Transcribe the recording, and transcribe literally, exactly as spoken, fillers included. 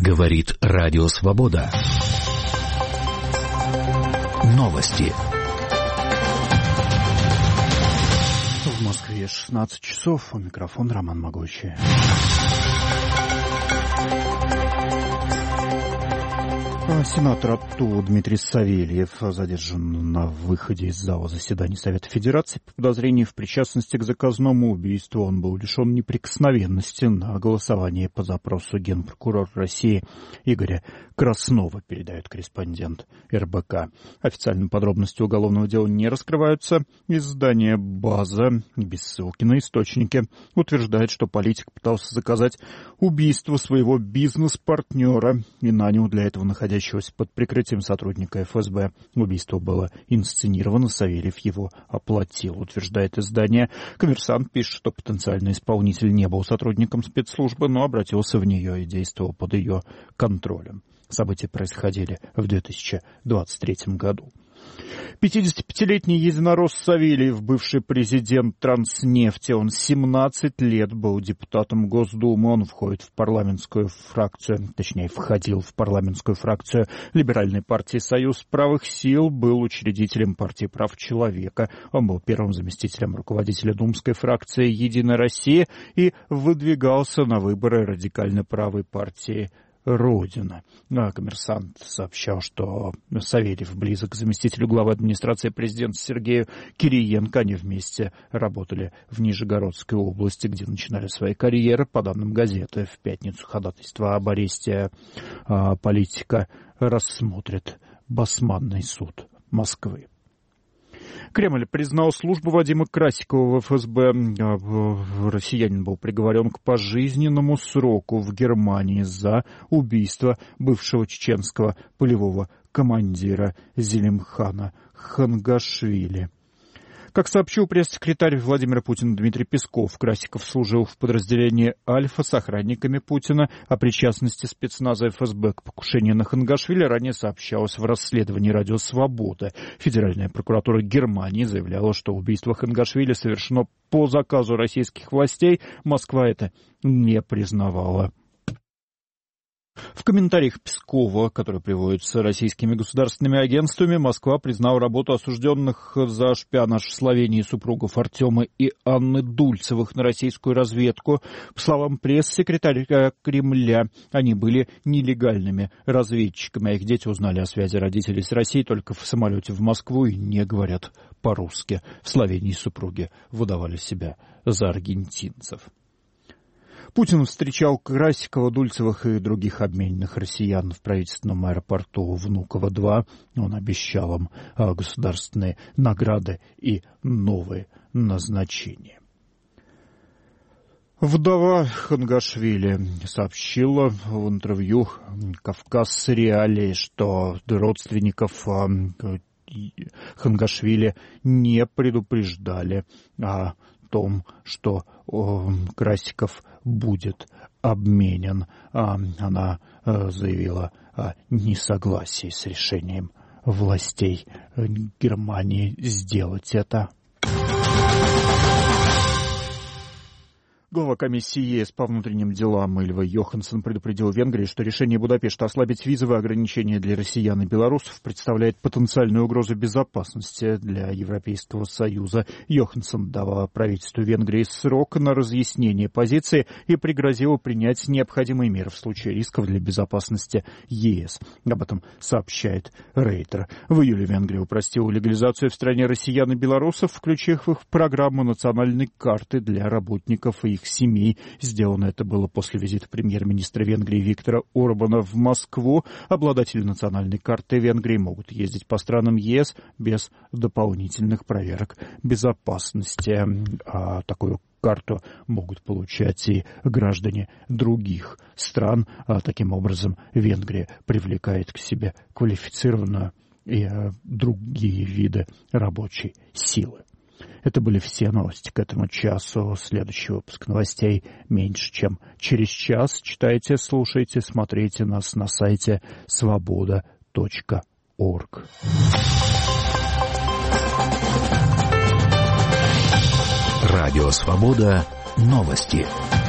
Говорит Радио Свобода. Новости. В Москве шестнадцать часов. У микрофона Роман Могучий. Сенатор АТО Дмитрий Савельев задержан на выходе из зала заседаний Совета Федерации по подозрению в причастности к заказному убийству. Он был лишен неприкосновенности на голосовании по запросу генпрокурора России Игоря Краснова, передает корреспондент эр бэ ка. Официальные подробности уголовного дела не раскрываются. Издание «База», без ссылки на источники, утверждает, что политик пытался заказать убийство своего бизнес-партнера и нанял для этого находящегося под прикрытием сотрудника эф эс бэ. Убийство было инсценировано, Савельев его оплатил, утверждает издание. «Коммерсант» пишет, что потенциальный исполнитель не был сотрудником спецслужбы, но обратился в нее и действовал под ее контролем. События происходили в две тысячи двадцать третьем году. пятидесятипятилетний единорос Савельев, бывший президент Транснефти, он семнадцать лет был депутатом Госдумы, он входит в парламентскую фракцию, точнее, входил в парламентскую фракцию Либеральной партии «Союз правых сил», был учредителем партии прав человека, он был первым заместителем руководителя думской фракции «Единая Россия» и выдвигался на выборы радикально правой партии «Родина». А «Коммерсант» сообщал, что Савельев близок к заместителю главы администрации президента Сергею Кириенко. Они вместе работали в Нижегородской области, где начинали свои карьеры. По данным газеты, в пятницу ходатайство об аресте а, политика рассмотрит Басманный суд Москвы. Кремль признал службу Вадима Красикова в эф эс бэ. Россиянин был приговорен к пожизненному сроку в Германии за убийство бывшего чеченского полевого командира Зелимхана Хангашвили. Как сообщил пресс-секретарь Владимира Путина Дмитрий Песков, Красиков служил в подразделении «Альфа» с охранниками Путина. О причастности спецназа эф эс бэ к покушению на Хангашвили ранее сообщалось в расследовании «Радио Свобода». Федеральная прокуратура Германии заявляла, что убийство Хангашвили совершено по заказу российских властей. Москва это не признавала. В комментариях Пескова, которые приводятся российскими государственными агентствами, Москва признала работу осужденных за шпионаж в Словении супругов Артема и Анны Дульцевых на российскую разведку. По словам пресс-секретаря Кремля, они были нелегальными разведчиками, а их дети узнали о связи родителей с Россией только в самолете в Москву и не говорят по-русски. В Словении супруги выдавали себя за аргентинцев. Путин встречал Красикова, Дульцевых и других обмененных россиян в правительственном аэропорту Внуково-два. Он обещал им государственные награды и новые назначения. Вдова Хангашвили сообщила в интервью «Кавказ Реалии», что родственников Хангашвили не предупреждали о том, что о, Красиков будет обменен. А, она а, заявила о несогласии с решением властей Германии сделать это. Глава комиссии ЕС по внутренним делам Ильва Йоханссон предупредил Венгрии, что решение Будапешта ослабить визовые ограничения для россиян и белорусов представляет потенциальную угрозу безопасности для Европейского Союза. Йоханссон дал правительству Венгрии срок на разъяснение позиции и пригрозил принять необходимые меры в случае рисков для безопасности ЕС. Об этом сообщает Рейтер. В июле Венгрия упростила легализацию в стране россиян и белорусов, включив их в программу национальной карты для работников и их семей. Сделано это было после визита премьер-министра Венгрии Виктора Орбана в Москву. Обладатели национальной карты Венгрии могут ездить по странам ЕС без дополнительных проверок безопасности. А такую карту могут получать и граждане других стран. А таким образом Венгрия привлекает к себе квалифицированную и а, другие виды рабочей силы. Это были все новости к этому часу. Следующий выпуск новостей меньше, чем через час. Читайте, слушайте, смотрите нас на сайте свобода точка орг. Радио Свобода. Новости.